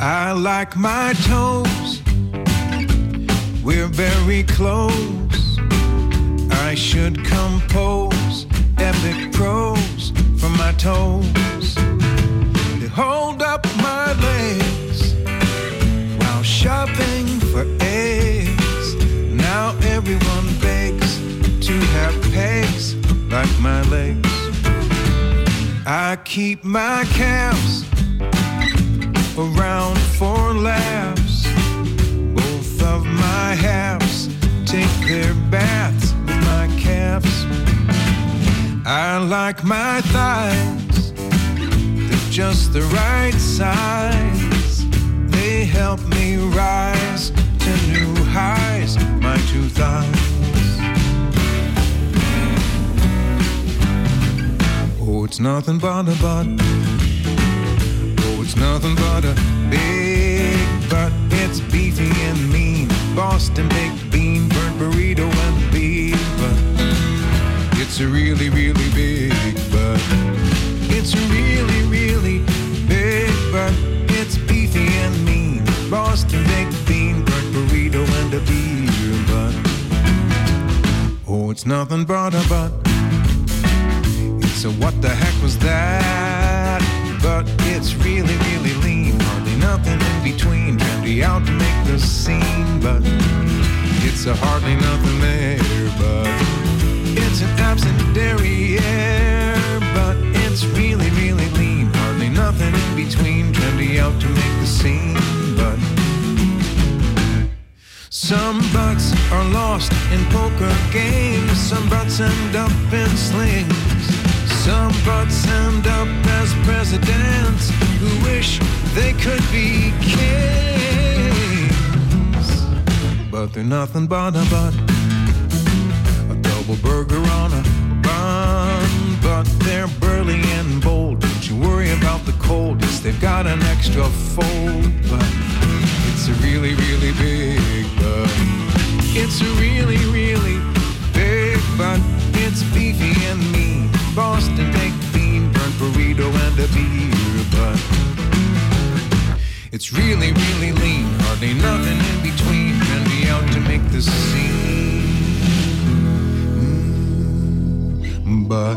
I like my toes, we're very close. I should compose epic prose from my toes. They hold up my legs while shopping for eggs. Now everyone begs to have pegs like my legs. I keep my calves around for laughs. Both of my halves take their baths with my calves. I like my thighs, they're just the right size. They help me rise to new highs, my two thighs. Oh, it's nothing but a butt. Oh, it's nothing but a big butt. It's beefy and mean. Boston baked bean, burnt burrito and beef butt. It's a really, really big butt. It's a really, really big butt. It's beefy and mean. Boston baked bean, burnt burrito and a beer butt. Oh, it's nothing but a butt. So what the heck was that? But it's really, really lean. Hardly nothing in between. Trendy out to make the scene. But it's a hardly nothing there. But it's an absent derriere. But it's really, really lean. Hardly nothing in between. Trendy out to make the scene. But some butts are lost in poker games. Some butts end up in slings. Some butts end up as presidents who wish they could be kings. But they're nothing but a butt. A double burger on a bun. But they're burly and bold. Don't you worry about the cold. Yes, they've got an extra fold. But it's a really, really big butt. It's a really, really big butt. It's beefy and mean. Boston baked bean, burnt burrito and a beer butt. It's really, really lean. Hardly nothing in between. Trendy out to make the scene. But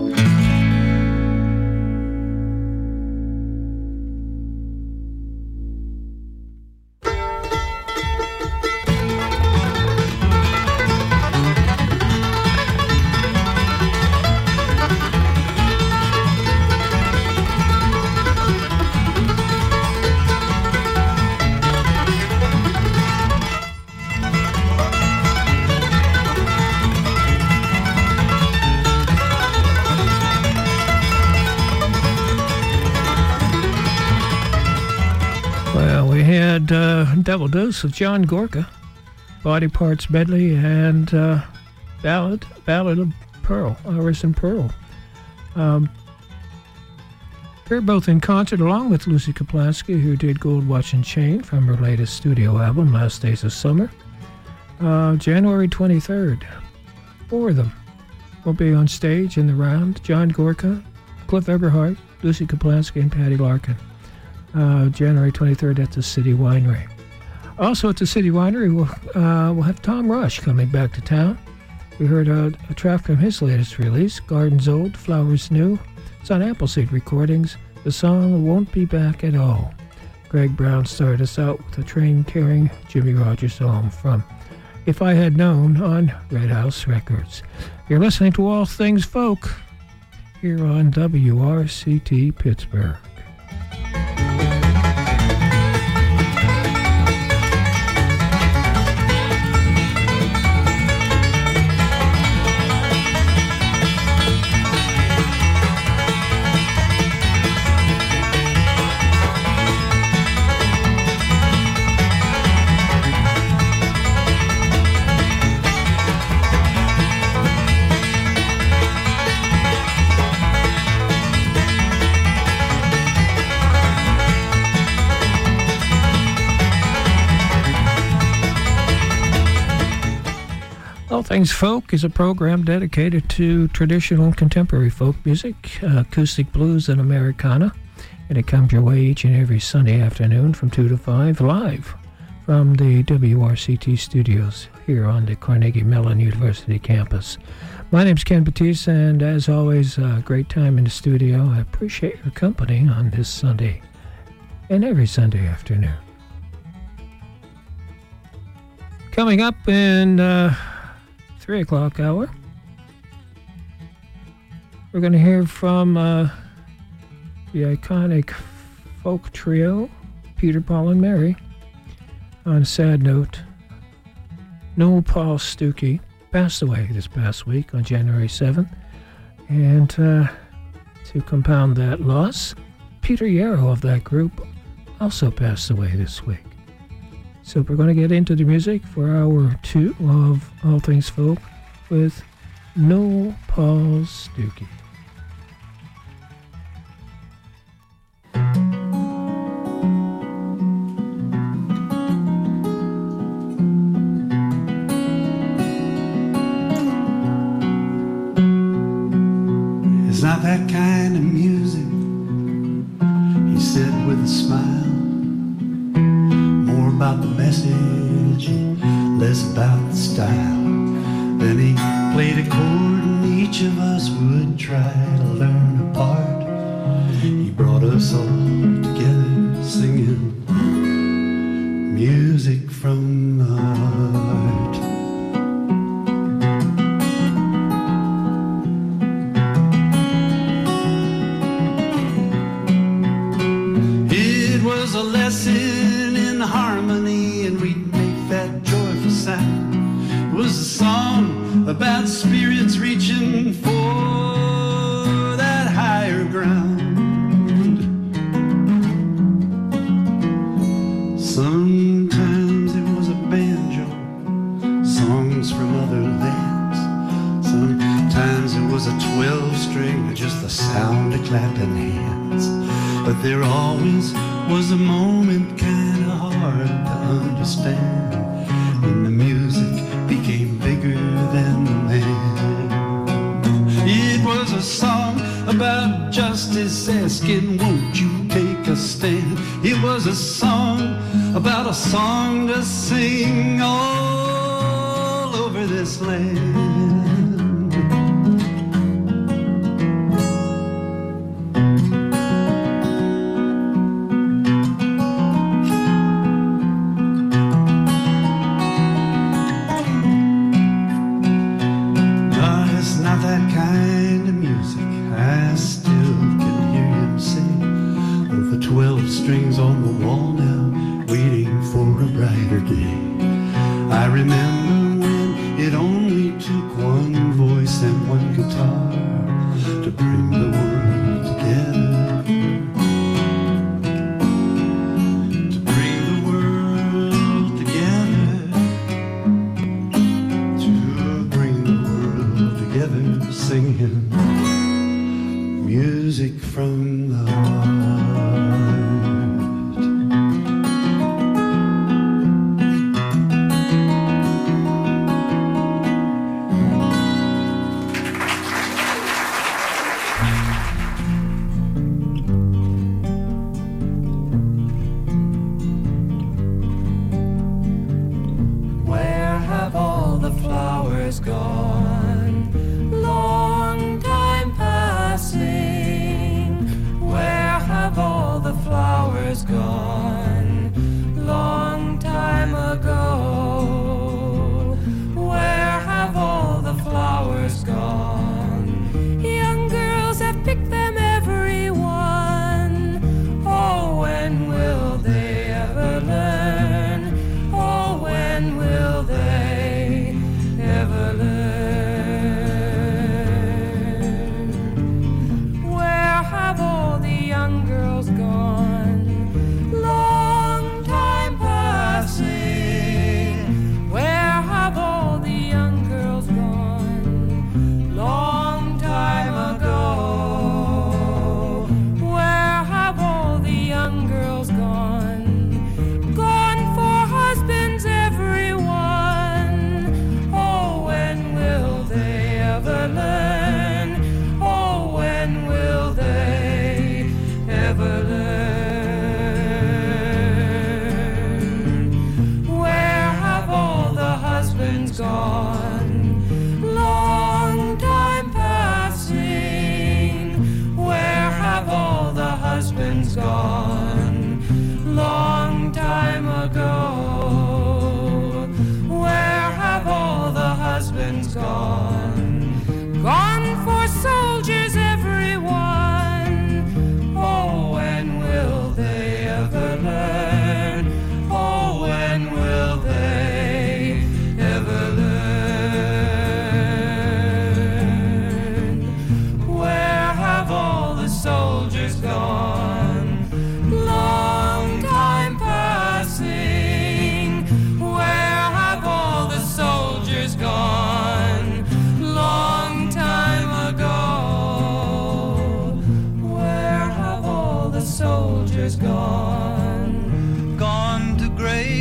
double dose of John Gorka, Body Parts Medley, and Ballad of Pearl, Iris and Pearl. They're both in concert along with Lucy Kaplansky, who did Gold Watch and Chain from her latest studio album, Last Days of Summer, January 23rd. Four of them will be on stage in the round: John Gorka, Cliff Eberhardt, Lucy Kaplansky, and Patty Larkin. January 23rd at the City Winery. Also at the City Winery, we'll have Tom Rush coming back to town. We heard a track from his latest release, Gardens Old, Flowers New. It's on Appleseed Recordings. The song Won't Be Back at All. Greg Brown started us out with a train-carrying Jimmy Rogers song from If I Had Known on Red House Records. You're listening to All Things Folk here on WRCT Pittsburgh. All Things Folk is a program dedicated to traditional and contemporary folk music, acoustic blues, and Americana. And it comes your way each and every Sunday afternoon from 2 to 5, live from the WRCT studios here on the Carnegie Mellon University campus. My name's Ken Batiste, and as always, a great time in the studio. I appreciate your company on this Sunday and every Sunday afternoon. Coming up in 3 o'clock hour, we're going to hear from the iconic folk trio, Peter, Paul, and Mary. On a sad note, Noel Paul Stookey passed away this past week on January 7th. And to compound that loss, Peter Yarrow of that group also passed away this week. So we're going to get into the music for hour 2 of All Things Folk with Noel Paul Stookey. It's not that kind of music, he said with a smile. More about the message, less about the style. Then he played a chord and each of us would try to learn a part. He brought us all together singing music from the heart. It was a lesson in harmony, and we'd make that joyful sound. It was a song about spirits reaching for that higher ground. Sometimes it was a banjo, songs from other lands. Sometimes it was a 12-string, just the sound of clapping hands. But there always was a moment kinda hard to understand, when the music became bigger than the man. It was a song about justice asking, won't you take a stand? It was a song about a song to sing all over this land. Strings on the wall now, waiting for a brighter day. I remember when it only took one voice and one guitar to bring the world together. To bring the world together. To bring the world together, singing music from the heart.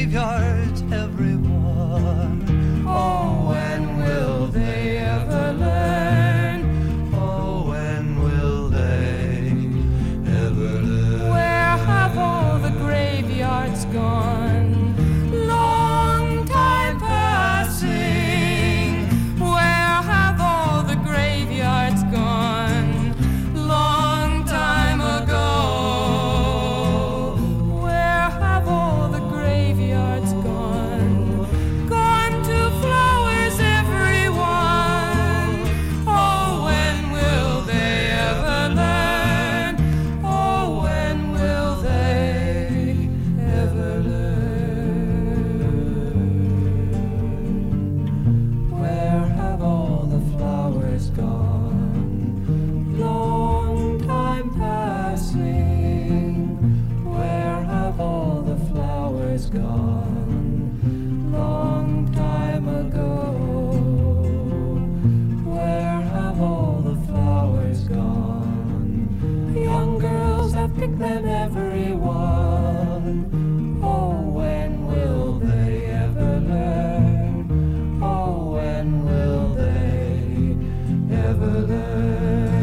graveyards, everyone. Oh, when will they ever learn? Oh, when will they ever learn? Where have all the graveyards gone? Long time passing. Where have all the graveyards gone? Long time ago. Where have all the graveyards gone? Gone to flowers, everyone. Oh, when will they ever learn? Oh, when will they ever learn? Where have all the flowers gone? Long time passing. Where have all the flowers gone? Long time ago. Where have all the flowers gone? Young girls have picked them, everyone. Oh, when will they ever learn? Oh, when will they ever learn?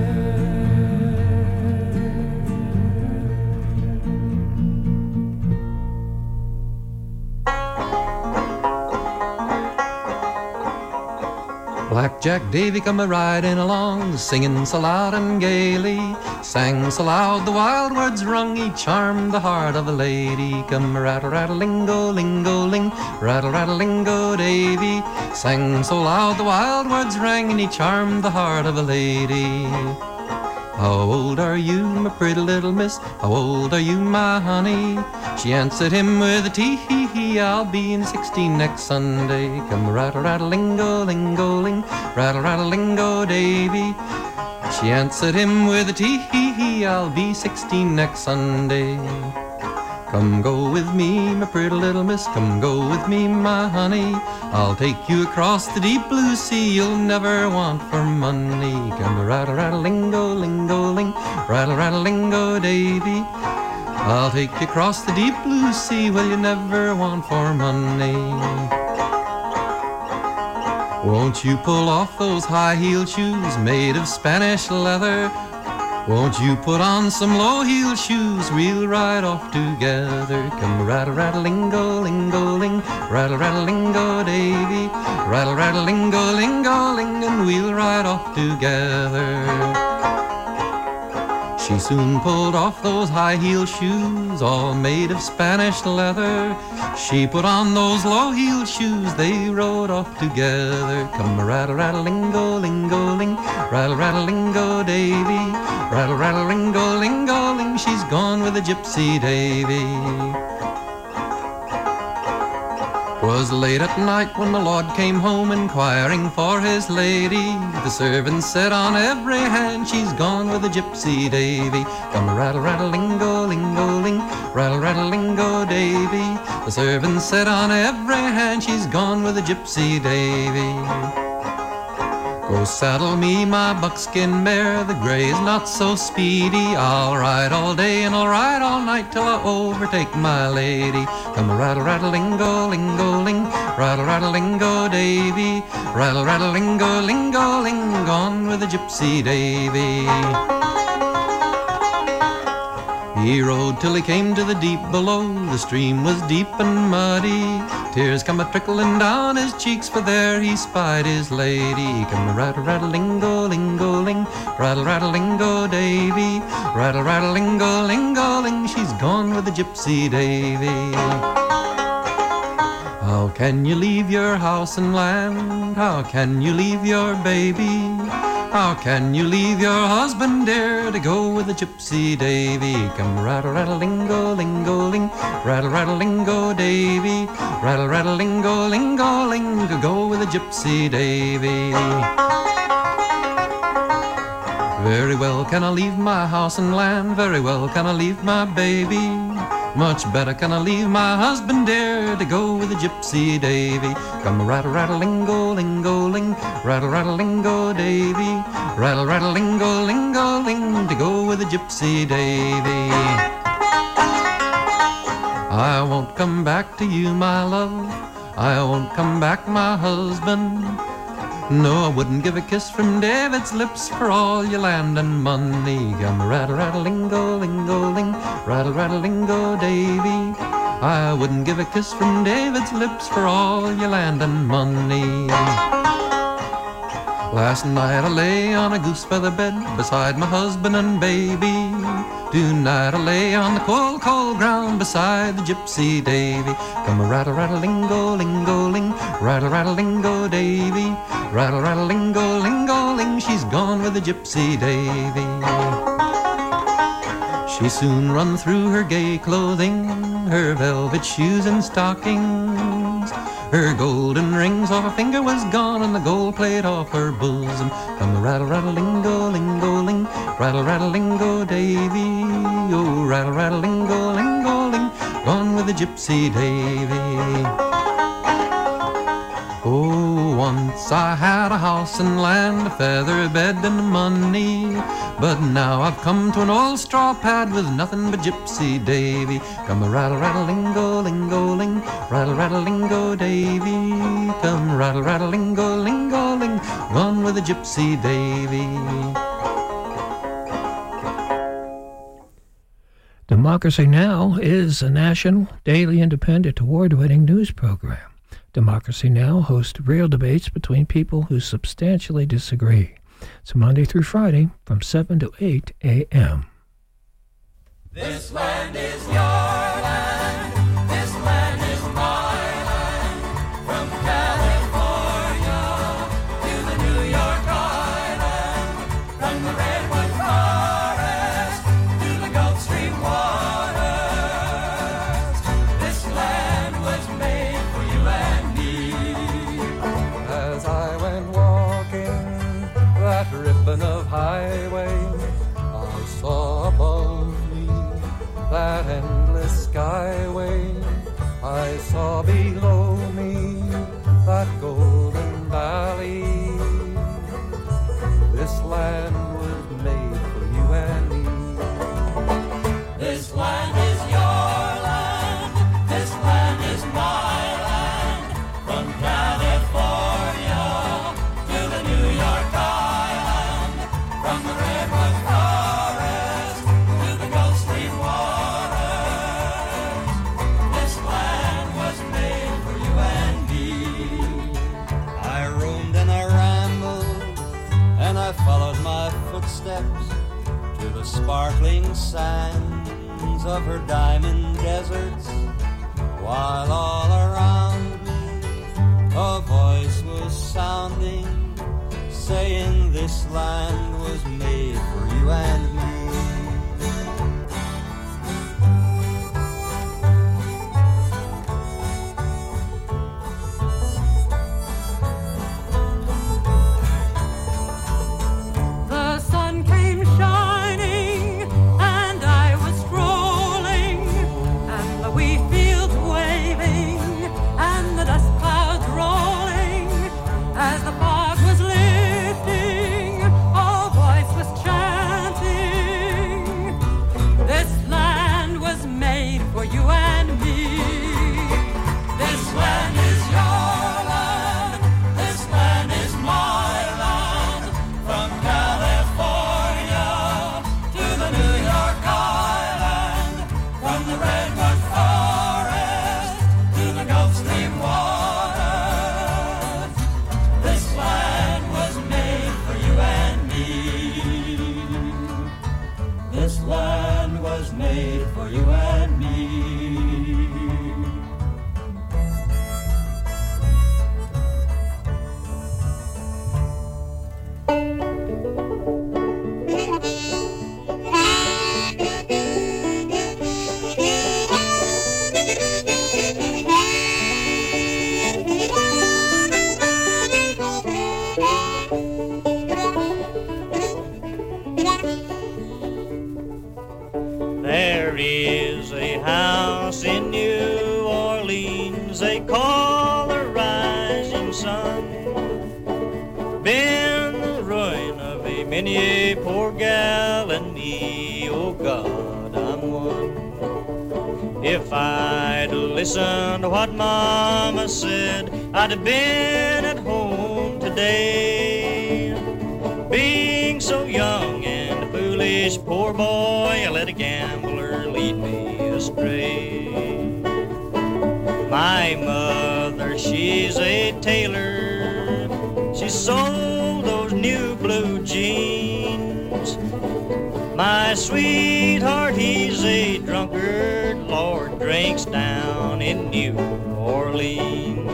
Blackjack Davy come a-riding along, singing so loud and gaily, sang so loud the wild words rung, he charmed the heart of a lady. Come rattle-rattle-lingo-lingo-ling, rattle-rattle-lingo Davy, sang so loud the wild words rang, and he charmed the heart of a lady. How old are you, my pretty little miss? How old are you, my honey? She answered him with a tee-hee-hee, I'll be in 16 next Sunday. Come rattle-rattle-lingo-lingo-ling, rattle-rattle-lingo Davy. She answered him with a tee-hee-hee, I'll be 16 next Sunday. Come go with me, my pretty little miss, come go with me, my honey. I'll take you across the deep blue sea, you'll never want for money. Come rattle-rattle-lingo-lingo-ling, rattle-rattle-lingo Davy. I'll take you across the deep blue sea, well, you never want for money. Won't you pull off those high-heeled shoes made of Spanish leather? Won't you put on some low-heeled shoes? We'll ride off together. Come rattle-rattle-lingo-lingo-ling, rattle-rattle-lingo Davy, rattle-rattle-lingo-lingo-ling, and we'll ride off together. She soon pulled off those high-heeled shoes, all made of Spanish leather. She put on those low-heeled shoes, they rode off together. Come rattle-rattle-lingo-lingo-ling, rattle-rattle-lingo Davy, rattle-rattle-lingo-lingo-ling, she's gone with a gypsy Davy. 'Twas late at night when my lord came home inquiring for his lady. The servants said on every hand, she's gone with a gypsy Davy. Come rattle-rattle-lingo-lingo-ling, rattle-rattle-lingo Davy. The servants said on every hand, she's gone with a gypsy Davy. Go saddle me my buckskin mare, the gray is not so speedy. I'll ride all day and I'll ride all night till I overtake my lady. Come rattle-rattle-lingo-lingo-ling, rattle-rattle-lingo Davy, rattle-rattle-lingo-lingo-ling, gone with a gypsy Davy. He rode till he came to the deep below, the stream was deep and muddy. Tears come a-trickling down his cheeks, for there he spied his lady. Come rattle-rattle-lingo-lingo-ling, rattle-rattle-lingo Davy, rattle-rattle-lingo-lingo-ling, she's gone with the gypsy Davy. How can you leave your house and land? How can you leave your baby? How can you leave your husband dear to go with a gypsy Davy? Come rattle-rattle-lingo-lingo-ling, rattle-rattle-lingo Davy, rattle-rattle-lingo-lingo-ling, to go with a gypsy Davy. Very well can I leave my house and land, very well can I leave my baby. Much better can I leave my husband dear to go with a gypsy Davy. Come rattle-rattle-lingo-lingo-ling, rattle-rattle-lingo Davy, rattle-rattle-lingo-lingo-ling, to go with a gypsy Davy. I won't come back to you, my love. I won't come back, my husband. No, I wouldn't give a kiss from David's lips for all your land and money. Come rattle-rattle-lingo-lingo-ling, rattle-rattle-lingo, Davy. I wouldn't give a kiss from David's lips for all your land and money. Last night I lay on a goose feather bed beside my husband and baby. Tonight I lay on the cold, cold ground beside the gypsy Davy. Come a rattle-rattle-lingo-lingo-ling, rattle-rattle-lingo, Davy. Rattle-rattle-lingo-lingo-ling, she's gone with the gypsy Davy. She soon run through her gay clothing, her velvet shoes and stockings. Her golden rings off her finger was gone, and the gold plate off her bosom. Come the rattle-rattle-lingo-lingo-ling, rattle-rattle-lingo, Davy. Oh, rattle-rattle-lingo-lingo-ling, gone with the gypsy Davy. Oh, once I had a house and land, a feather bed and money. But now I've come to an old straw pad with nothing but gypsy Davy. Come a rattle-rattle-lingo-lingo-ling, rattle-rattle-lingo, Davy. Come rattle-rattle-lingo-lingo-ling, gone with the gypsy Davy. Democracy Now! Is a national, daily, independent, award-winning news program. Democracy Now! Hosts real debates between people who substantially disagree. It's Monday through Friday from 7 to 8 a.m. This land is your land. This land is my land. From California to the New York Island. From the Redwood Forest to the Gulf Stream waters. This land was made for you and me. As I went walking that ribbon of highway, I saw above me that endless skyway. I saw below me that golden valley. This land was made for you and me. This land is your land. This land is my land. From California to the New York Island. From the Redwood Forest to the Gulf Stream waters. This land was made for you and me. I roamed and I rambled and I followed my footsteps to the sparkling sands of her diamond deserts, while all around me a voice was sounding, saying this land was made for you and me. The sun came shining, and I was strolling, and the wheat fields waving, and the dust clouds rolling. As the fog was lifting, a voice was chanting, this land was made for you and me. This land is your land, this land is my land. From California to the New York Island, from the Redwood Forest to the Gulf Stream waters, this land was made for you and me. This land was made for you and me. There is a house in New Orleans they call the Rising Sun. Been the ruin of a many a poor gal and me, oh God, I'm one. If I'd listened to what Mama said, I'd have been at home today. Being so young and foolish, poor boy, I let a gambler lead me astray. My mother, she's a tailor. She sold those new blue jeans. My sweetheart, he's a drunkard. Lord, drinks down in New Orleans.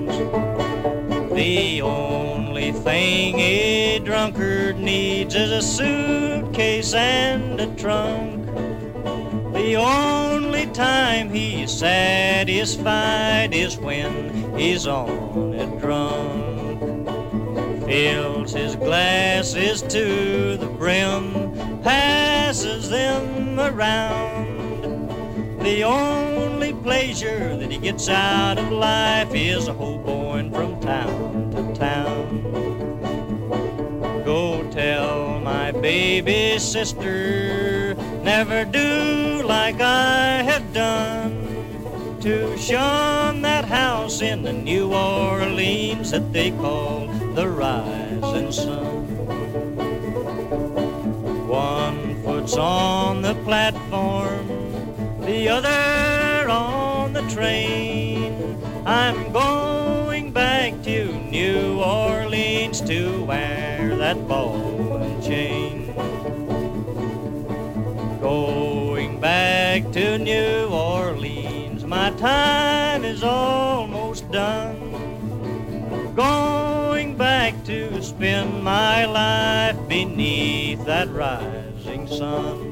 The only thing a drunkard needs is a suitcase and a trunk. The only time he's satisfied is when he's on a drunk. Fills his glasses to the brim, passes them around. The only pleasure that he gets out of life is a hoboing from town to town. Go tell my baby sister, never do like I have done, to shun that house in the New Orleans that they call the Rising Sun. One foot's on the platform, the other on the train. I'm going back to New Orleans to wear that ball and chain. Going back to New Orleans, my time is almost done. Going back to spend my life beneath that rising sun.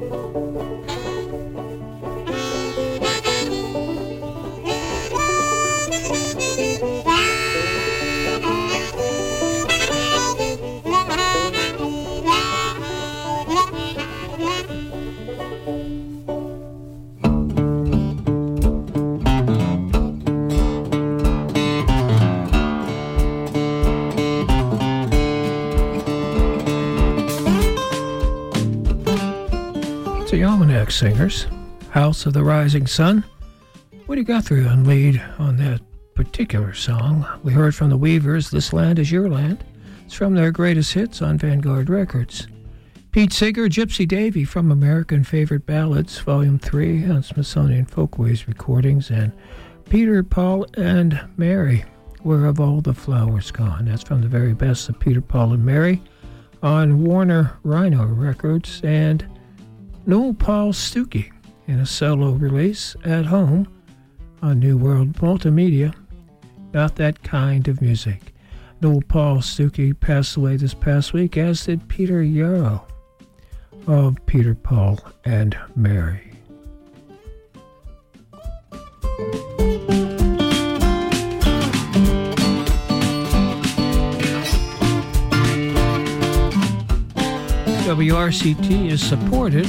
The Almanac Singers, House of the Rising Sun. Woody Guthrie on lead on that particular song. We heard from the Weavers, This Land Is Your Land. It's from their greatest hits on Vanguard Records. Pete Seeger, Gypsy Davy from American Favorite Ballads, Volume 3 on Smithsonian Folkways Recordings, and Peter, Paul, and Mary, Where Have All the Flowers Gone? That's from the very best of Peter, Paul, and Mary on Warner Rhino Records, and Noel Paul Stuckey in a solo release at home on New World Multimedia, Not That Kind of Music. Noel Paul Stuckey passed away this past week, as did Peter Yarrow of Peter, Paul, and Mary. WRCT is supported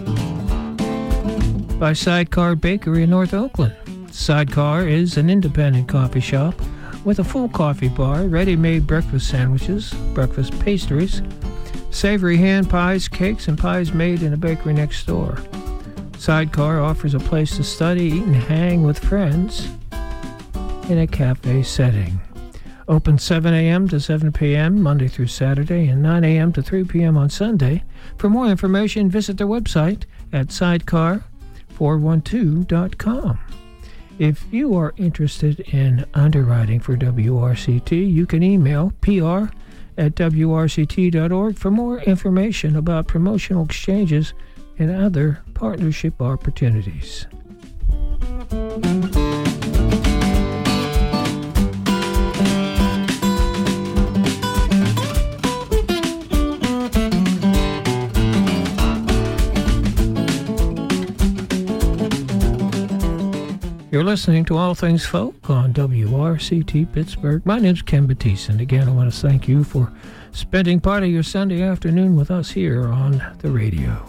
by Sidecar Bakery in North Oakland. Sidecar is an independent coffee shop with a full coffee bar, ready-made breakfast sandwiches, breakfast pastries, savory hand pies, cakes, and pies made in a bakery next door. Sidecar offers a place to study, eat, and hang with friends in a cafe setting. Open 7 a.m. to 7 p.m. Monday through Saturday, and 9 a.m. to 3 p.m. on Sunday. For more information, visit their website at sidecar412.com. If you are interested in underwriting for WRCT, you can email pr@wrct.org for more information about promotional exchanges and other partnership opportunities. You're listening to All Things Folk on WRCT Pittsburgh. My name's Ken Batiste, and again, I want to thank you for spending part of your Sunday afternoon with us here on the radio.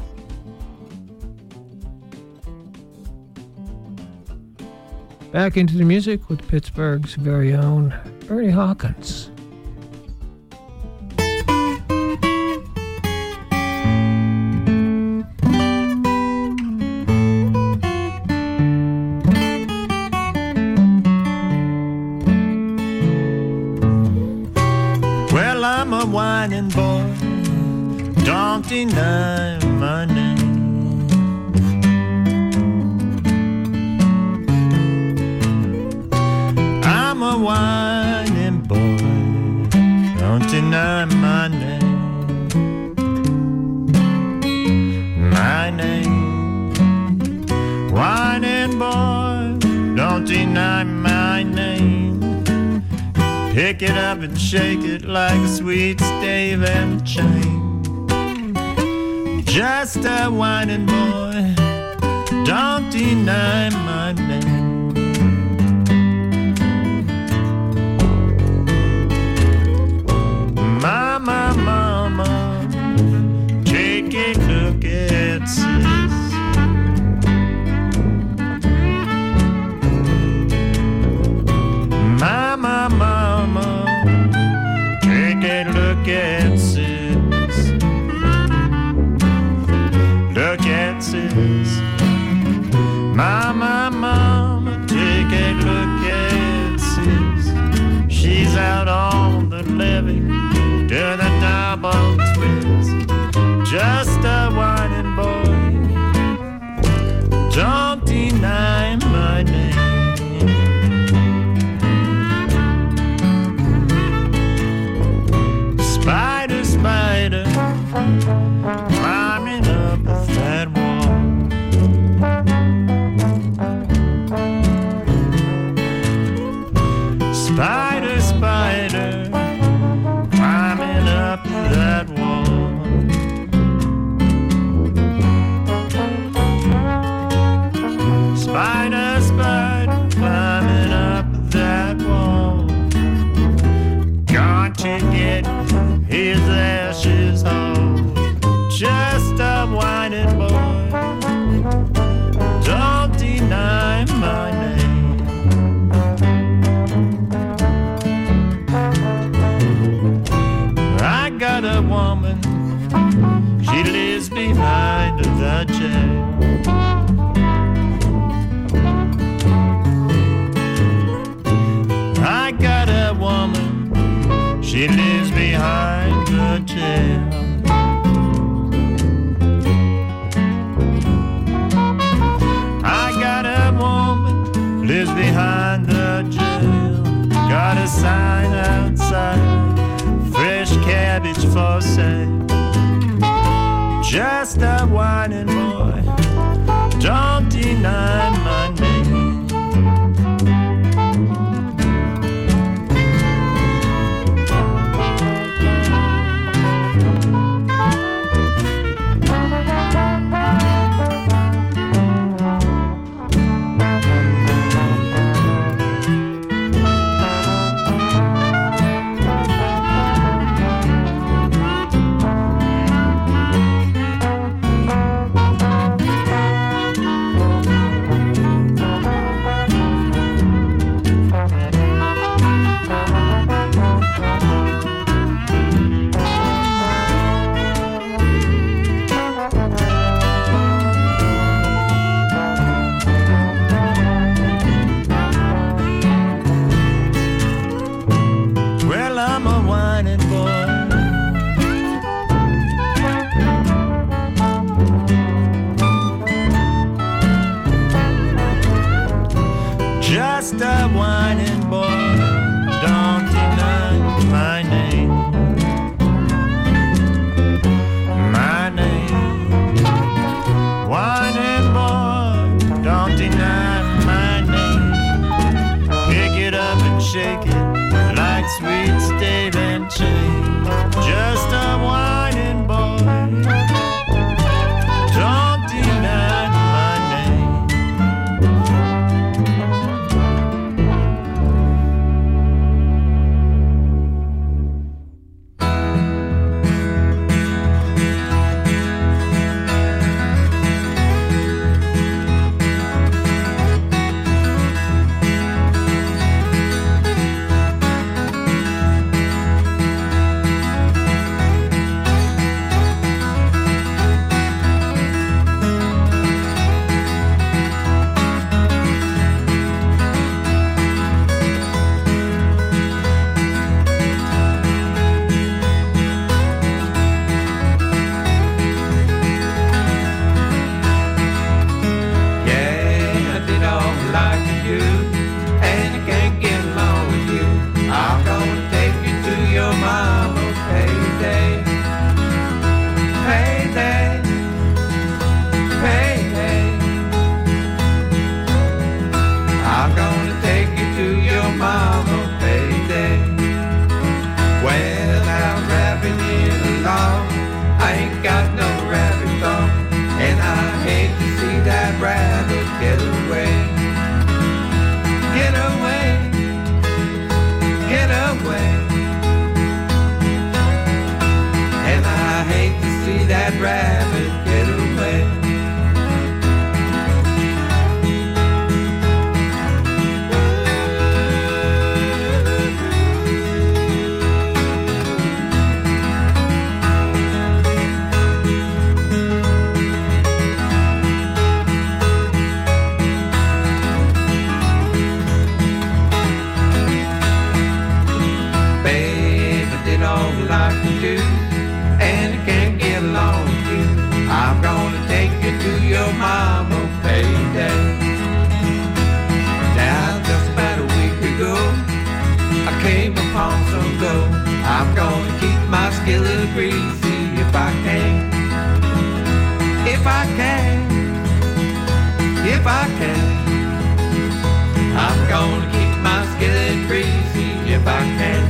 Back into the music with Pittsburgh's very own Ernie Hawkins. a whining boy, don't deny my name. I'm a whining boy, don't deny my name. My name, whining boy, don't deny my name. Pick it up and shake it like a sweet stave and chain. Just a whining boy, don't deny my name. Mama, mama, take a look at sis. Mama, mama, take a look at sis. Look at sis. Mama, mama, take a look at sis. She's out on the levee, doing a double twist. Just a whining boy, don't deny my name. Spider, spider, climbing up that wall. Spider, spider, climbing up that wall. Spider, spider, climbing up that wall. Got to get his ashes home. Just a whining boy, don't deny my name. I got a woman, she lives behind the jail. I got a woman, she lives behind the jail. I got a woman, lives behind the jail. Got a sign outside, fresh cabbage for sale. Just a whining boy, don't deny my name. Just a whining boy, don't deny my name. My name, whining boy, don't deny my name. Pick it up and shake it like sweet stave and chain. Just a whining boy, don't deny my name. skillet greasy if I can. If I can, if I can, I'm gonna keep my skillet greasy if I can.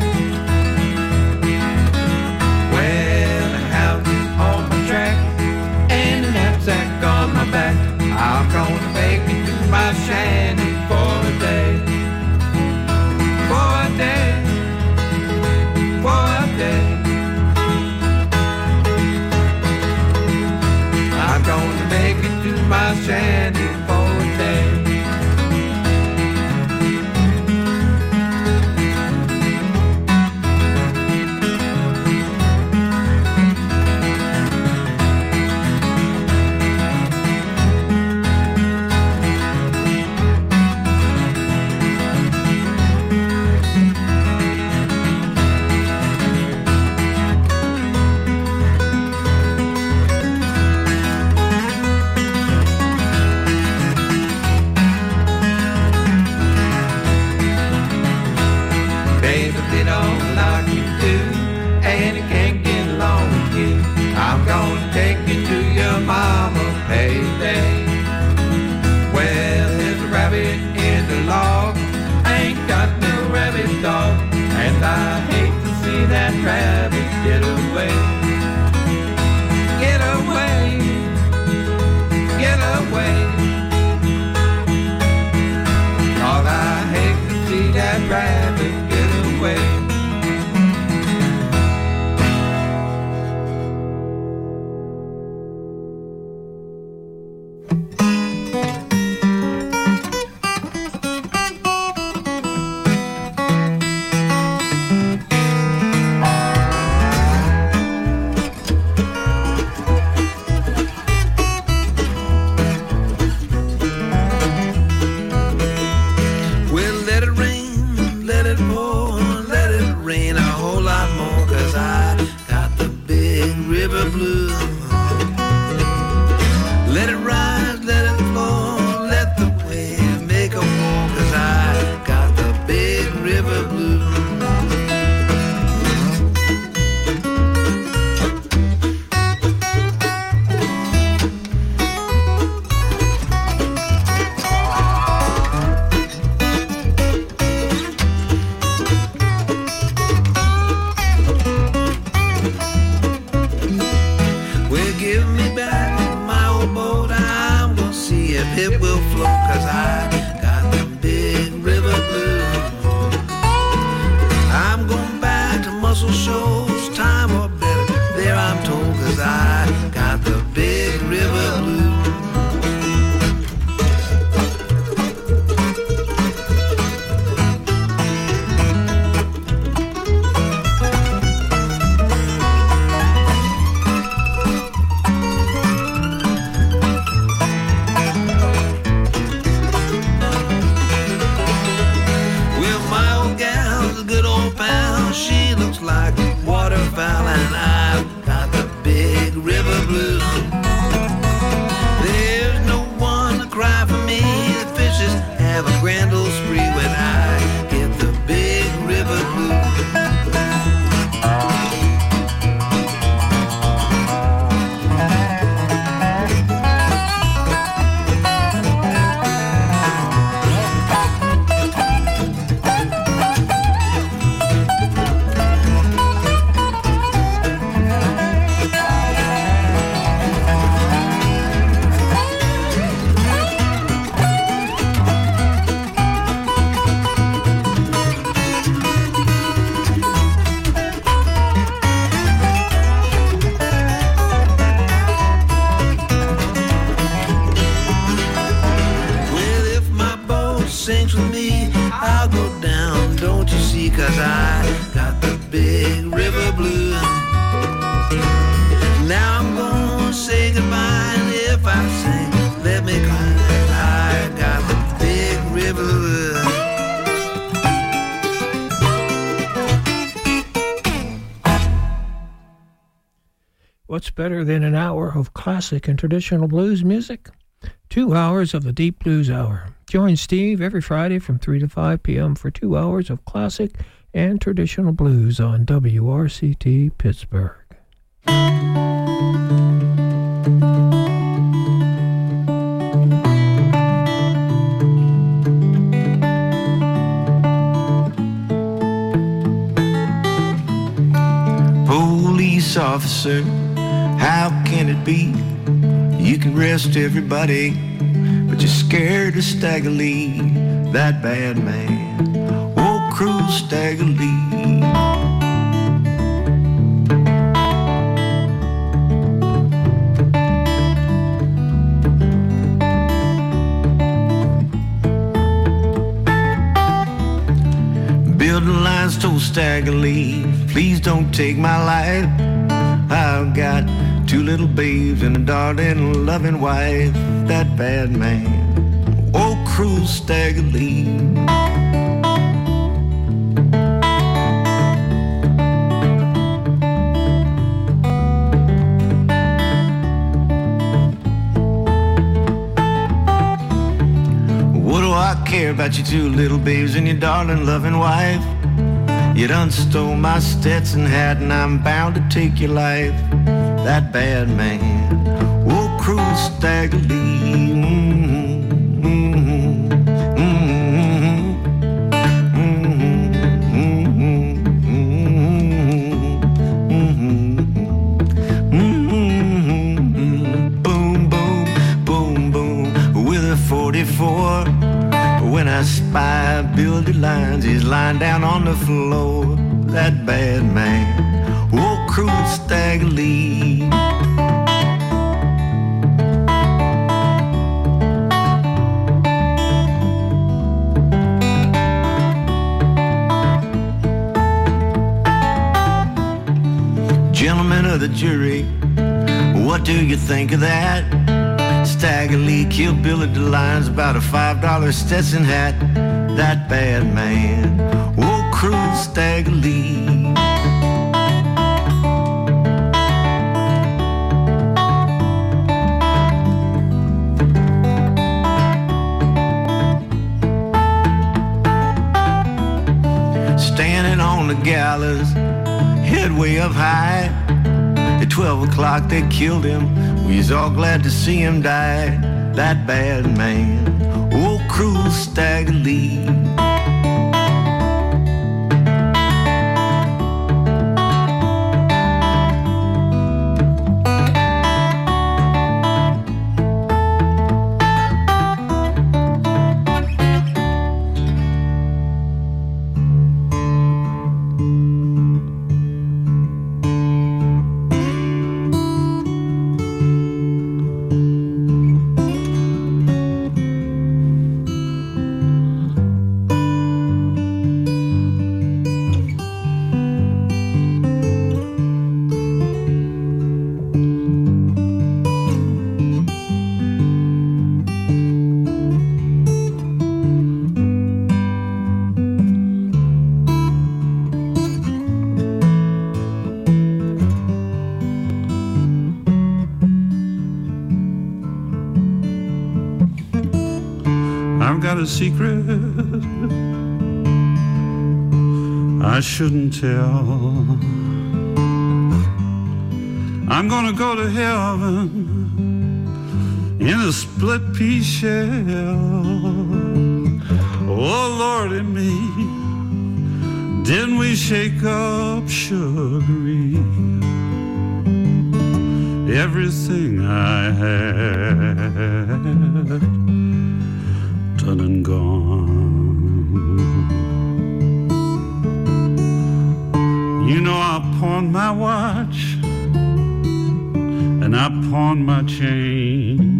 Well, the house is on my track and a knapsack on my back. I'm gonna make it to my shanty for a day, for a day, for a day. I'm gonna make it to my shanty for a day. Rabbit, get away, get away, get away. 'Cause I hate to see that rabbit get away. What's better than an hour of classic and traditional blues music? 2 hours of the Deep Blues Hour. Join Steve every Friday from 3 to 5 p.m. for 2 hours of classic and traditional blues on WRCT Pittsburgh. Police officer, how can it be? You can arrest everybody, but you're scared of Stagger Lee, that bad man, old cruel Stagger Lee. Building lines told Stagger Lee, please don't take my life. I've got 2 little babes and a darling loving wife, that bad man, old cruel Stagger Lee. What do I care about your 2 little babes and your darling loving wife? You done stole my Stetson hat and I'm bound to take your life, that bad man, old cruel Stagger Lee. Boom, boom, boom, boom, with a 44. When I spy Billy Lines, he's lying down on the floor, that bad man, old cruel Stagger Lee. Gentlemen of the jury, what do you think of that? Stagger Lee killed Billy DeLines about a $5 Stetson hat, that bad man, old cruel Stagger Lee. Standing on the gallows, head way up high, at 12 o'clock they killed him. We was all glad to see him die, that bad man, old cruel Stagger Lee. A secret I shouldn't tell. I'm gonna go to heaven in a split pea shell. Oh Lordy me, didn't we shake up sugary everything I had? Done and gone. You know I pawned my watch and I pawned my chain.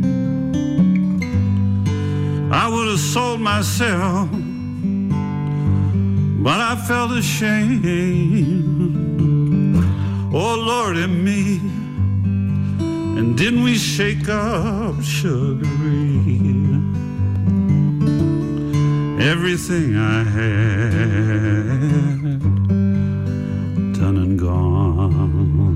I would have sold myself, but I felt ashamed. Oh Lordy me, and didn't we shake up sugary everything I had, done and gone.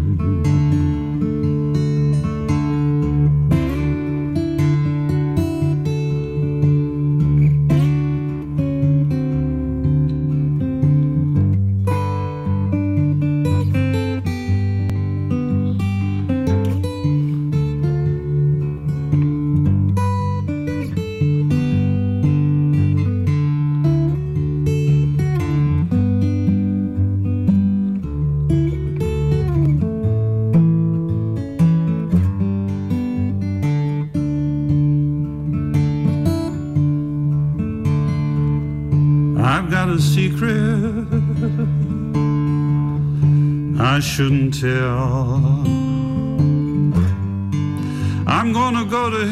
secret I shouldn't tell. I'm gonna go to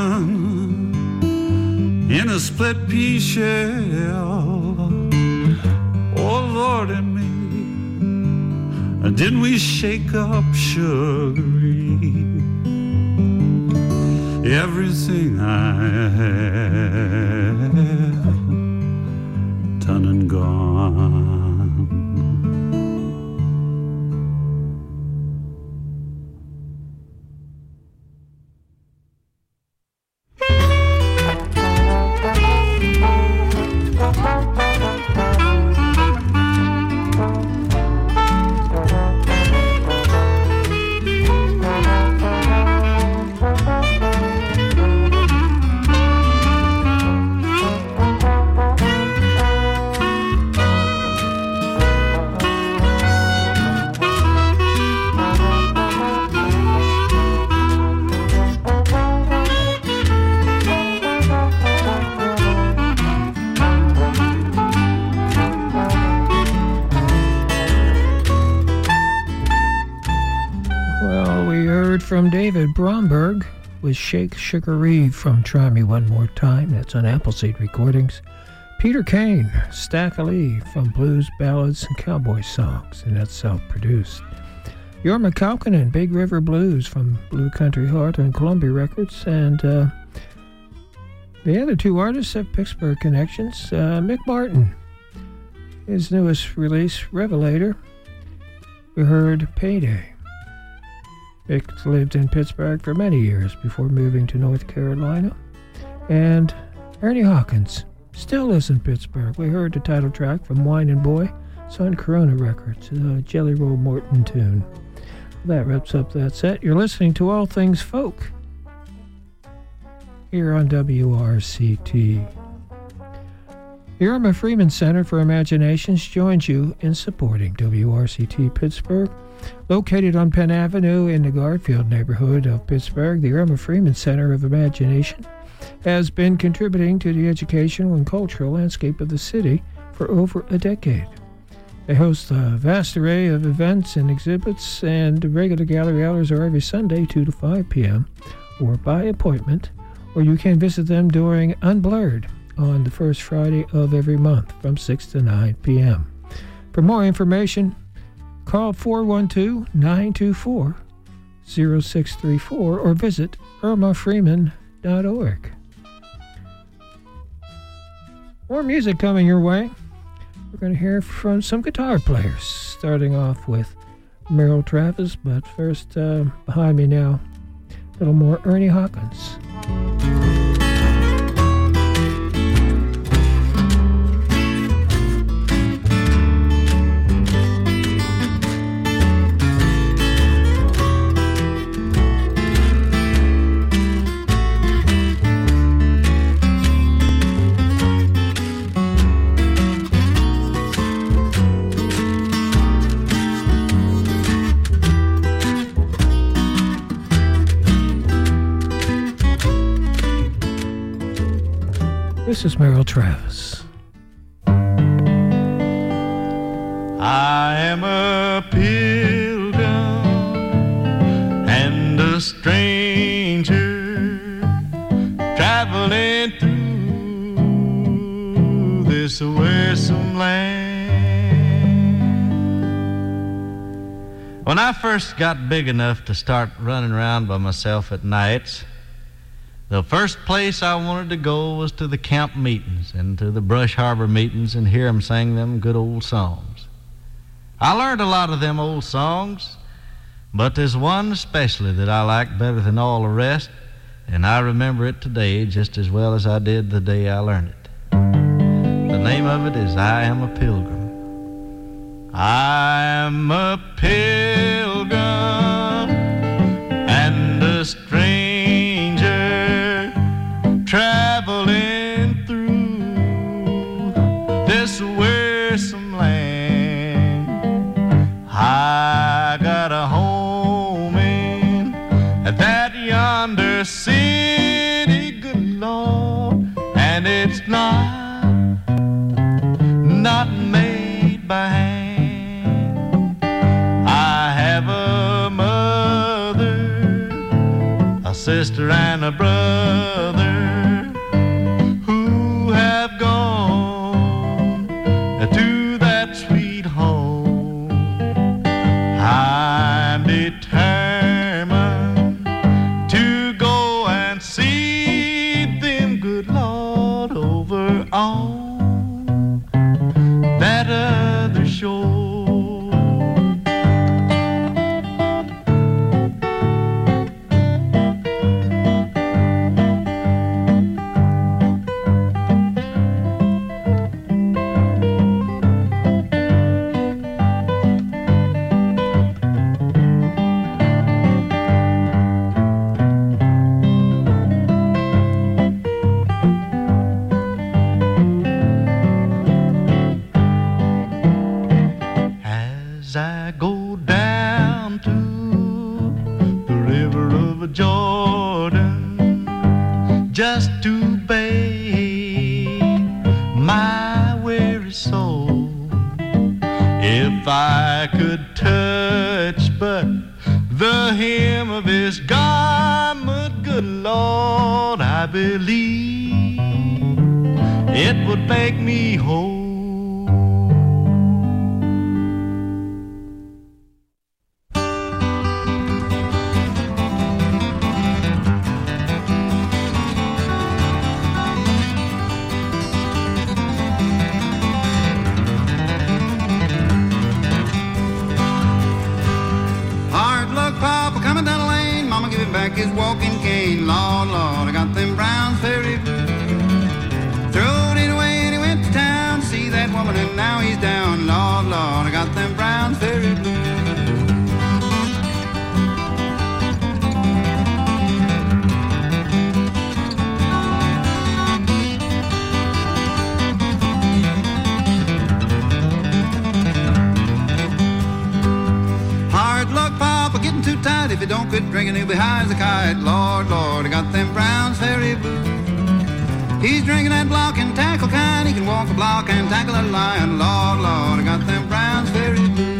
heaven in a split pea shell. Oh Lord and me, didn't we shake up sugary everything I had, done and gone. From David Bromberg with Shake Sugaree from Try Me One More Time. That's on Appleseed Recordings. Peter Kane, Stackalee from Blues, Ballads, and Cowboy Songs, and that's self-produced. Jorma Kaukonen, Big River Blues from Blue Country Heart on Columbia Records. And the other two artists have Pittsburgh connections. Mick Martin, his newest release, Revelator. We heard Payday. Mick lived in Pittsburgh for many years before moving to North Carolina. And Ernie Hawkins still lives in Pittsburgh. We heard the title track from Wine and Boy. It's on Corona Records, a Jelly Roll Morton tune. That wraps up that set. You're listening to All Things Folk here on WRCT. The Irma Freeman Center for Imaginations joins you in supporting WRCT Pittsburgh. Located on Penn Avenue in the Garfield neighborhood of Pittsburgh, the Irma Freeman Center of Imagination has been contributing to the educational and cultural landscape of the city for over a decade. They host a vast array of events and exhibits, and regular gallery hours are every Sunday, 2 to 5 p.m., or by appointment, or you can visit them during Unblurred on the first Friday of every month from 6 to 9 p.m. For more information, call 412-924-0634 or visit irmafreeman.org. More music coming your way. We're going to hear from some guitar players, starting off with Merle Travis, but first, behind me now, a little more Ernie Hawkins. This is Merle Travis. I am a pilgrim and a stranger traveling through this wearisome land. When I first got big enough to start running around by myself at nights, the first place I wanted to go was to the camp meetings and to the Brush Harbor meetings and hear them sing them good old songs. I learned a lot of them old songs, but there's one especially that I like better than all the rest, and I remember it today just as well as I did the day I learned it. The name of it is I Am a Pilgrim. I am a pilgrim and a stranger traveling through this wearisome land. I got a home in that yonder city, good Lord, and it's not sister and a brother who have gone to that sweet home. I'm determined to go and see them, good Lord, over on that other shore. Just to bathe my weary soul. If I could touch but the hem of his garment, good Lord, I believe it would make me whole. His walking cane, Lord, Lord, I got them Browns Ferry blues. Throwed it away and he went to town to see that woman, and now he's down, Lord, Lord, I got them Browns Ferry blues. Hard luck, Papa, getting too tight. If you don't quit drinking, he'll be high as a kite. Lord, Lord, I got them Browns Ferry blues. He's drinking that block and tackle kind. He can walk a block and tackle a lion. Lord, Lord, I got them Browns Ferry blues.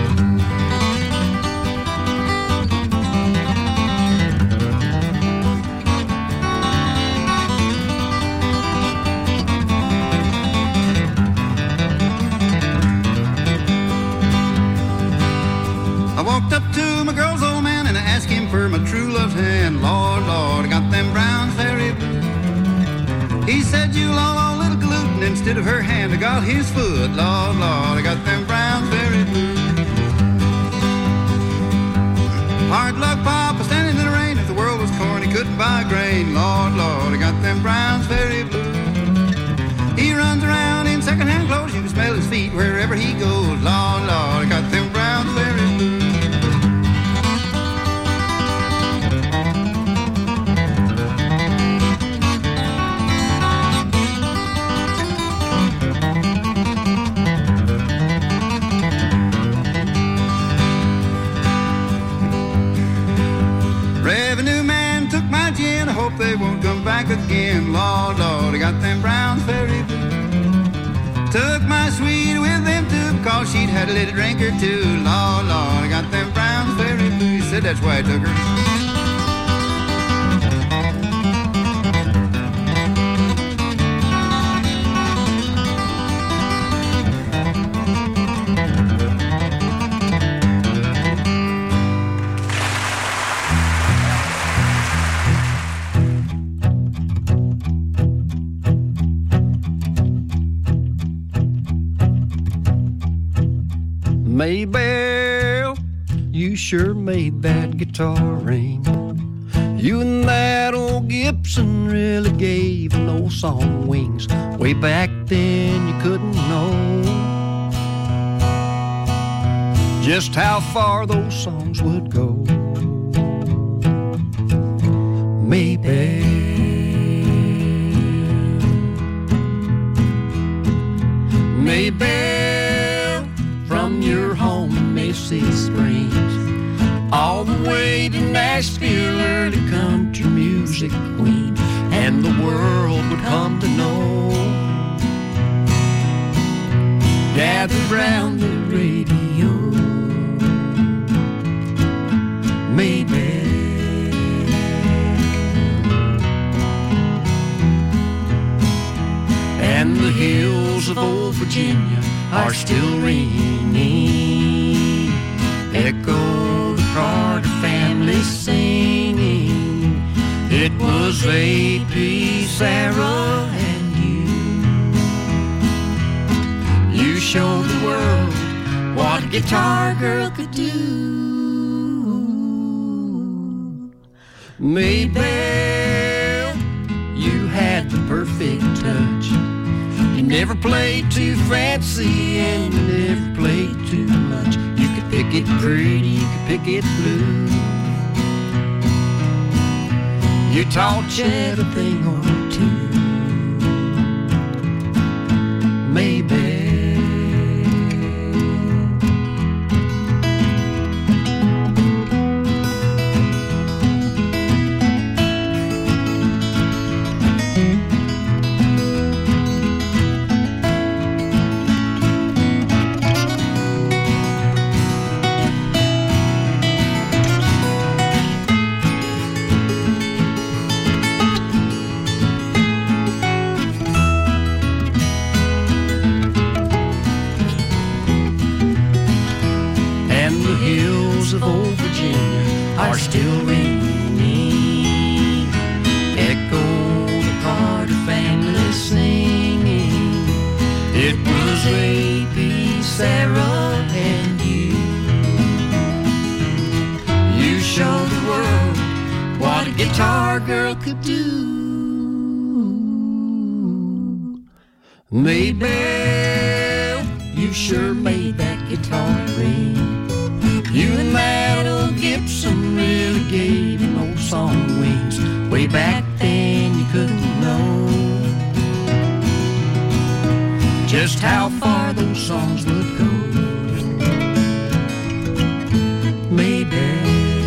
I walked up to my girl's old man and I asked him for my true love's hand. Lord, Lord, I got them Browns Ferry blues. He said, you law, little gluten. Instead of her hand, I got his foot. Lord, Lord, I got them Browns Ferry blues. Hard luck, Papa, standing in the rain. If the world was corn, he couldn't buy grain. Lord, Lord, I got them Browns Ferry blues. He runs around in second-hand clothes. You can smell his feet wherever he goes. Lord, Lord, I got them Browns Ferry blues. Revenue man took my gin. I hope they won't come back again. Lord, Lord, I got them Browns Ferry blues. Took my sweet with them too, because she'd had a little drink or two. Lord, Lord, I got them Browns Ferry blues. He said that's why I took her. Maybelle, you sure made that guitar ring. You and that old Gibson really gave an old song wings. Way back then you couldn't know just how far those songs would go. Maybelle, Maybelle, from your home in Macy Springs all the way to Nashville, early country music queen, and the world would come to know. Gathered round the radio, Maybelle. Virginia are still ringing. Echo the Carter family singing. It was A.P., Sarah, and you. You showed the world what a guitar girl could do. Maybelle, you had the perfect touch. You never played too fancy and you never played too much. You could pick it pretty, you could pick it blue. You taught Chet a thing or two. Maybelle. Of old Virginia are still ringing. Echo the Carter family singing. It was A.P., Sarah, and you. You showed the world what a guitar girl could do. Maybelle, you sure made that guitar ring. You and that old Gibson really gave an old song wings. Way back then you couldn't know just how far those songs would go. Maybelle.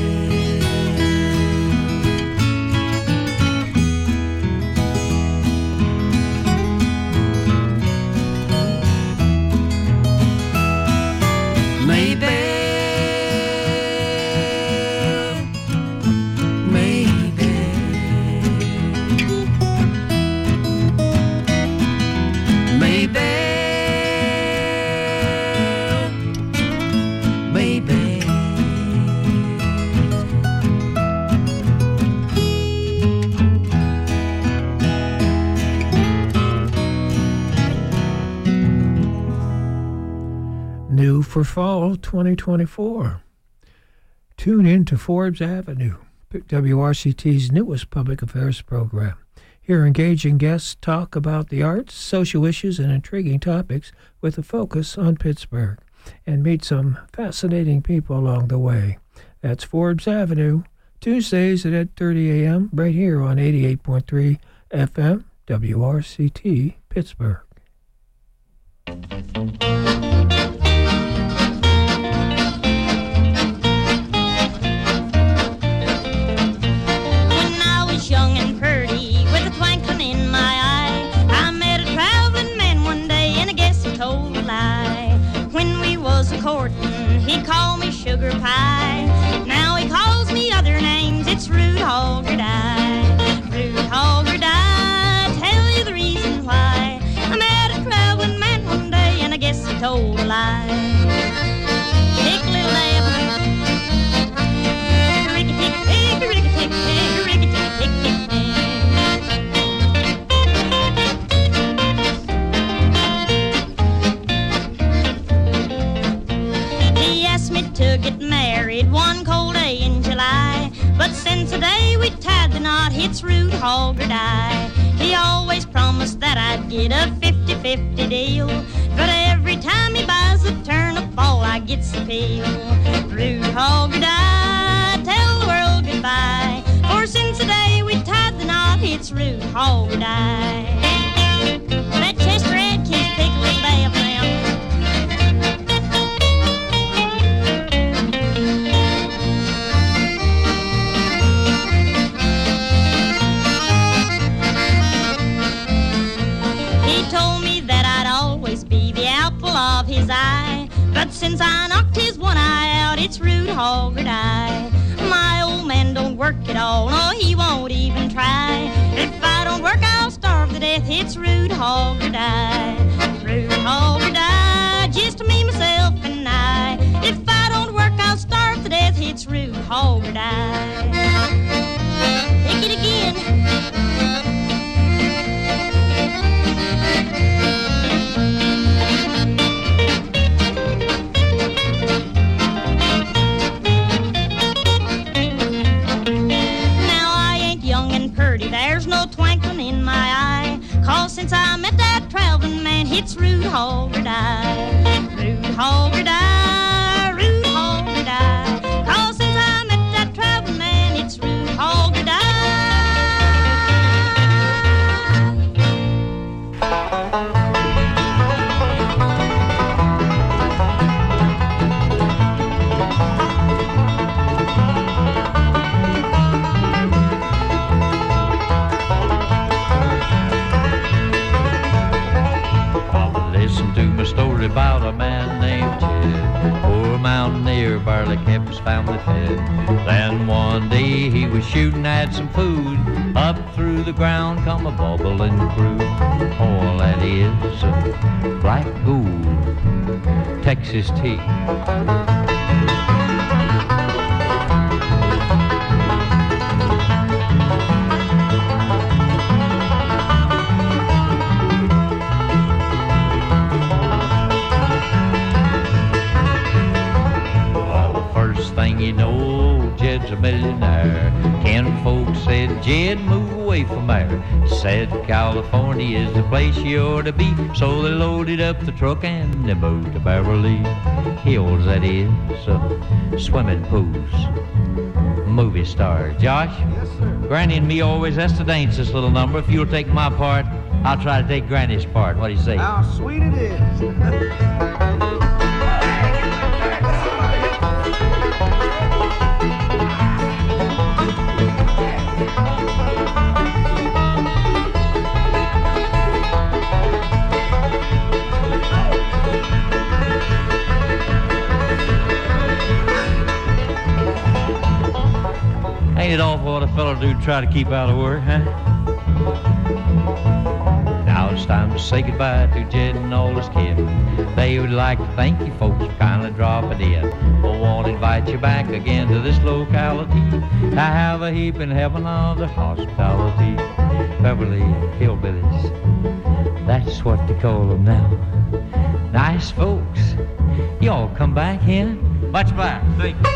Maybelle. For fall 2024. Tune in to Forbes Avenue, WRCT's newest public affairs program. Hear engaging guests talk about the arts, social issues, and intriguing topics with a focus on Pittsburgh, and meet some fascinating people along the way. That's Forbes Avenue, Tuesdays at 8:30 a.m., right here on 88.3 FM, WRCT, Pittsburgh. Young and pretty, with a twinkling in my eye, I met a traveling man one day, and I guess he told a lie. When we was a-courtin', he'd call me sugar pie. Now he calls me other names, it's Rude Hog or Die. Rude Hog or Die, tell you the reason why. I met a traveling man one day, and I guess he told a lie. Tick, little lamb. Ricky-tick-tick, ricky-tick-tick, ricky-tick-tick. To get married one cold day in July, but since the day we tied the knot, it's Rude Hog or Die. He always promised that I'd get a 50-50 deal, but every time he buys a turnip, all I get's the peel. Rude Hog or Die, tell the world goodbye, for since the day we tied the knot, it's Rude Hog or Die. That Chester Adkins pick a little day of them. Of his eye, but since I knocked his one eye out, it's Rude Hog or Die. My old man don't work at all, no, he won't even try. If I don't work, I'll starve to death, it's Rude Hog or Die. Rude hog or die, just me, myself, and I. If I don't work, I'll starve to death. It's root, hog or die. Take it again. There's no twinkling in my eye, 'cause since I met that traveling man, it's root, hog or die. Root, hog or die, root, hog or die. 'Cause since I met that traveling man, it's root, hog or die. Story about a man named Ted. Poor mountaineer barely kept his family fed. Then one day he was shooting at some food. Up through the ground come a bubbling crude. All that is black gold, Texas tea. You know, Jed's a millionaire. Ken folks said, Jed, move away from there. Said California is the place you ought to be. So they loaded up the truck and they moved to Beverly Hills, that is. Swimming pools, movie stars. Josh? Yes, sir. Granny and me always has to dance this little number. If you'll take my part, I'll try to take Granny's part. What do you say? How sweet it is. Ain't it awful what a fellow do to try to keep out of work, huh? Now it's time to say goodbye to Jed and all his kid. They would like to thank you folks for kindly dropping in. We'll want to invite you back again to this locality to have a heap in heaven of the hospitality. Beverly Hillbillies, that's what they call them now. Nice folks. Y'all come back here. Much back. Thank you.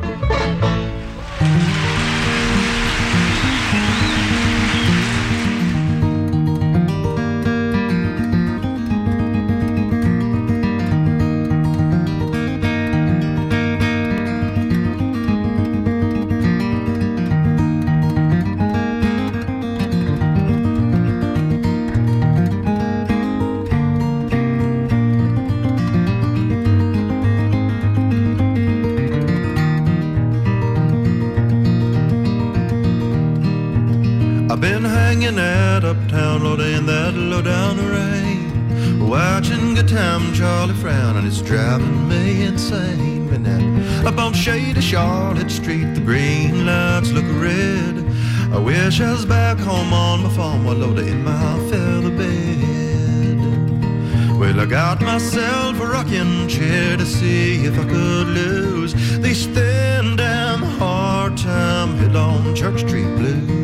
Been hanging out uptown, Lord, in that low-down rain, watching Good Time Charlie frown, and it's driving me insane. Been out up on shady Charlotte Street, the green lights look red. I wish I was back home on my farm, while Lord, in my feather bed. Well, I got myself a rocking chair to see if I could lose these thin, damn hard time hill on Church Street blues.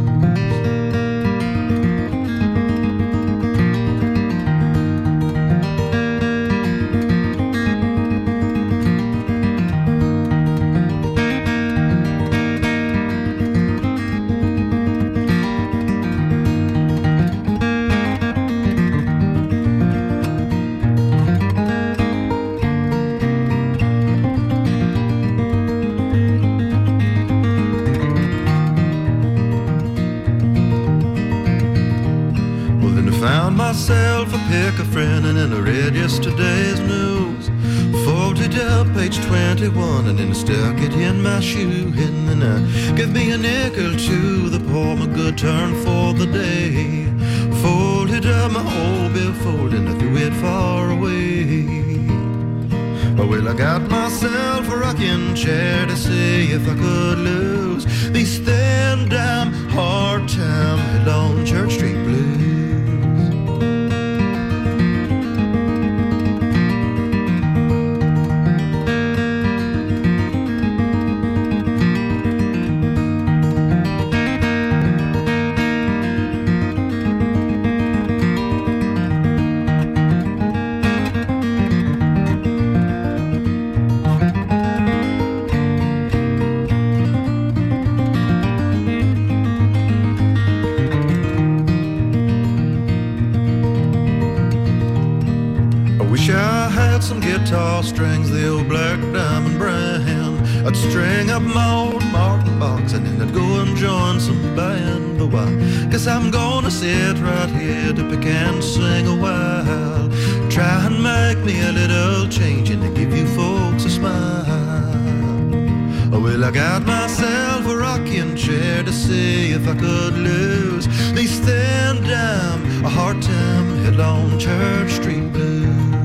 Myself a pick a friend, and then I read yesterday's news. Folded up page 21, and then I stuck it in my shoe. And then I gave me a nickel to the poor, my good turn for the day. Folded up my old billfold, and I threw it far away. Well, I got myself a rocking chair to see if I could lose these thin, damn hard time along Church Street blues. got some guitar strings, the old black diamond brand. I'd string up my old Martin box and then I'd go and join some band. But why? Guess I'm gonna sit right here to pick and sing a while. Try and make me a little change and to give you folks a smile. Well, I got myself a rocking chair to see if I could lose these thin damn a hard time headlong Church Street blues.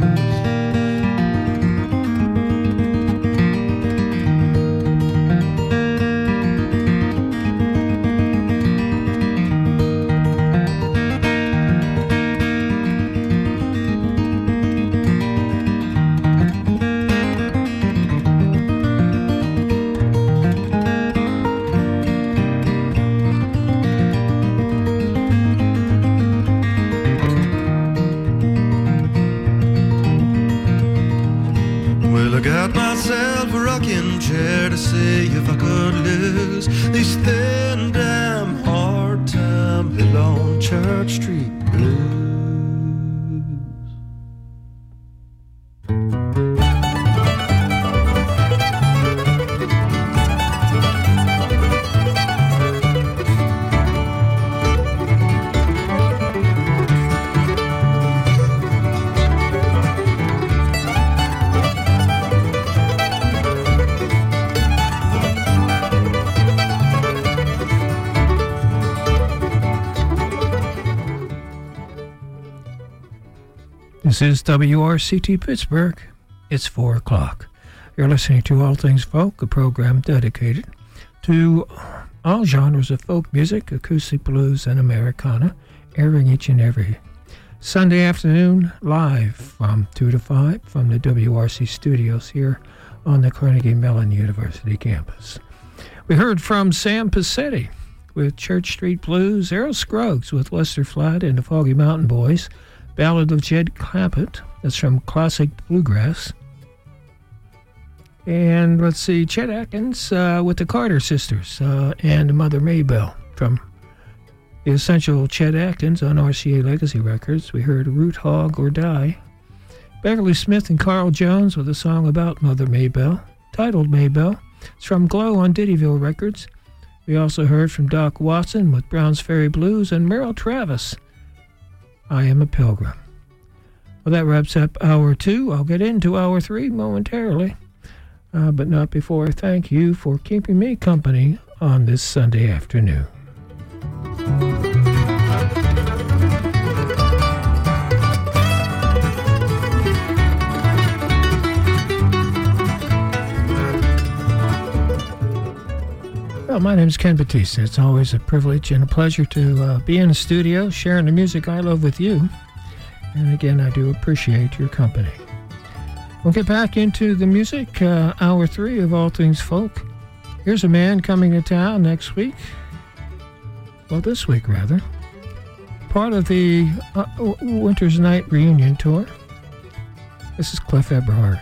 Myself a rocking chair to see if I could lose these thin damn hard time hill on Church Street blues. This is WRCT Pittsburgh. It's 4 o'clock. You're listening to All Things Folk, a program dedicated to all genres of folk music, acoustic blues, and Americana, airing each and every Sunday afternoon live from 2 to 5 from the WRC studios here on the Carnegie Mellon University campus. We heard from Sam Passetti with Church Street Blues, Errol Scruggs with Lester Flatt and the Foggy Mountain Boys, Ballad of Jed Clampett, that's from Classic Bluegrass. And let's see, Chet Atkins with the Carter Sisters and Mother Maybelle from the Essential Chet Atkins on RCA Legacy Records. We heard Root Hog or Die. Beverly Smith and Carl Jones with a song about Mother Maybelle, titled Maybelle. It's from Glow on Diddyville Records. We also heard from Doc Watson with Browns Ferry Blues and Merrill Travis, I Am a Pilgrim. Well, that wraps up Hour 2. I'll get into Hour 3 momentarily, but not before I thank you for keeping me company on this Sunday afternoon. Well, my name is Ken Batista. It's always a privilege and a pleasure to be in the studio sharing the music I love with you. And again, I do appreciate your company. We'll get back into the music, Hour 3 of All Things Folk. Here's a man coming to town next week. Well, this week, rather. Part of the Winter's Night reunion tour. This is Cliff Eberhardt.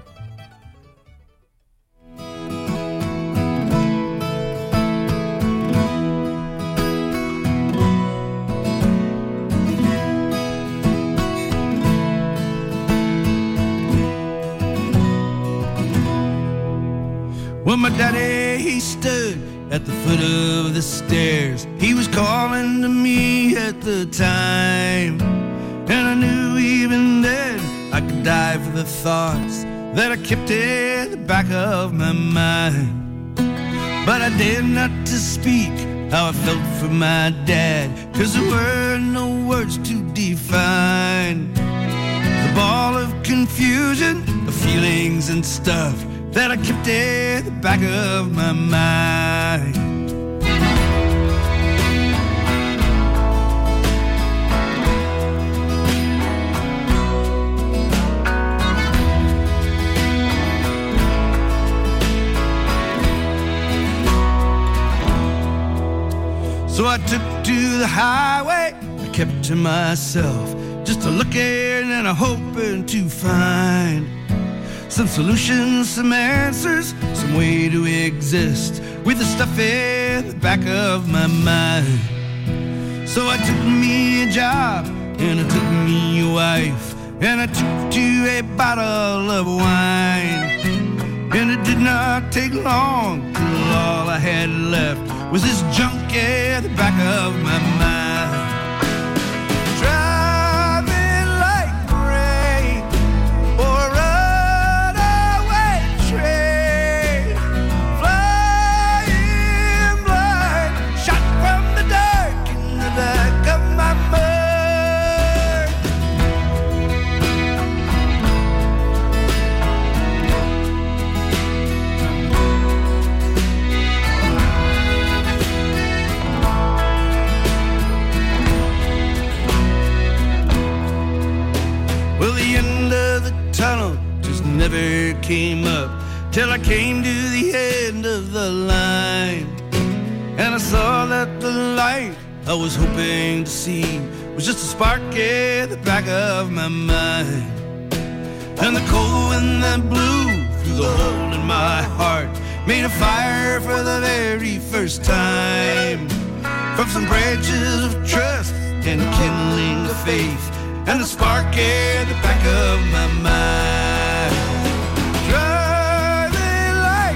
Well, my daddy, he stood at the foot of the stairs. He was calling to me at the time, and I knew even then I could die for the thoughts that I kept in the back of my mind. But I dared not to speak how I felt for my dad, 'cause there were no words to define the ball of confusion, of feelings and stuff that I kept in the back of my mind. So I took to the highway, I kept to myself, just a looking and a hoping to find some solutions, some answers, some way to exist with the stuff in the back of my mind. So I took me a job and I took me a wife, and I took to a bottle of wine. And it did not take long till all I had left was this junk at the back of my mind. Driving like rain or a runaway train, flying blind, shot from the dark in the back of my mind. Well, the end of the tunnel just never came up till I came to the end of the line. And I saw that the light I was hoping to see was just a spark at the back of my mind. And the cold wind that blew through the hole in my heart made a fire for the very first time. From some branches of trust and kindling of faith, and the spark at the back of my mind.